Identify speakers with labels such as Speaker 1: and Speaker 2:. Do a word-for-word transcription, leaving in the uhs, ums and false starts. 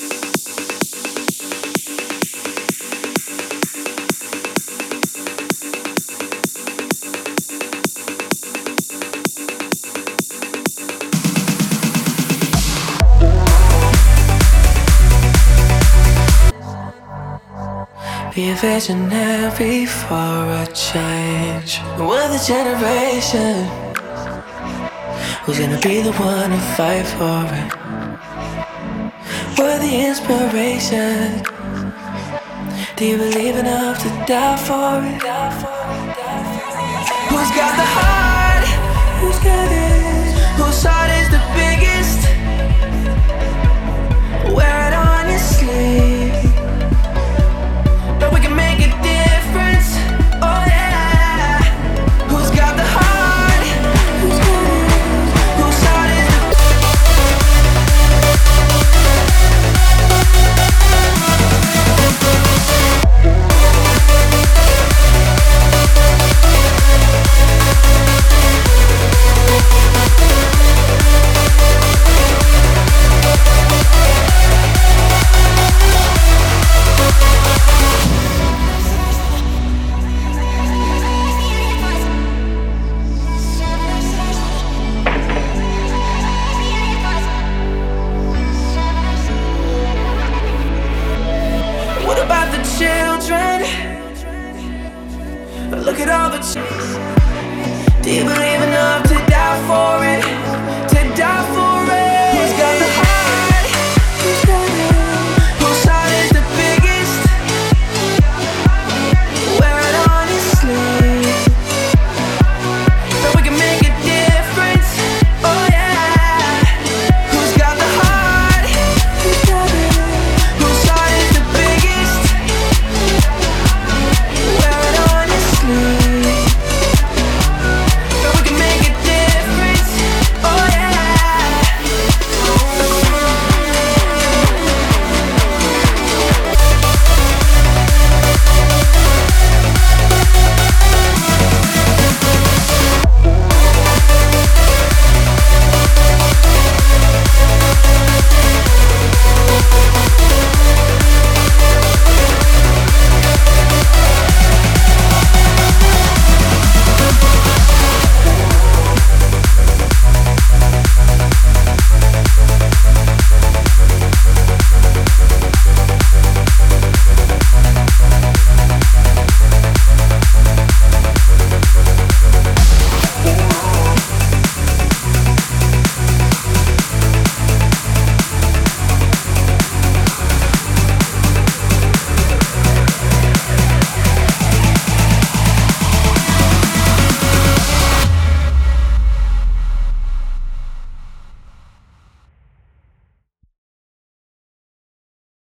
Speaker 1: Be a visionary for a change. We're the generation who's gonna be the one to fight for it. We're the inspiration. Do you believe enough to die for it? Who's got the heart? Who's got it? Whose heart is the biggest? Wear it on your sleeve. We can make a difference, oh yeah. Who's got the heart? Who's got it? Whose heart is children? Look at all the ch- Do you believe enough to die for it? To die for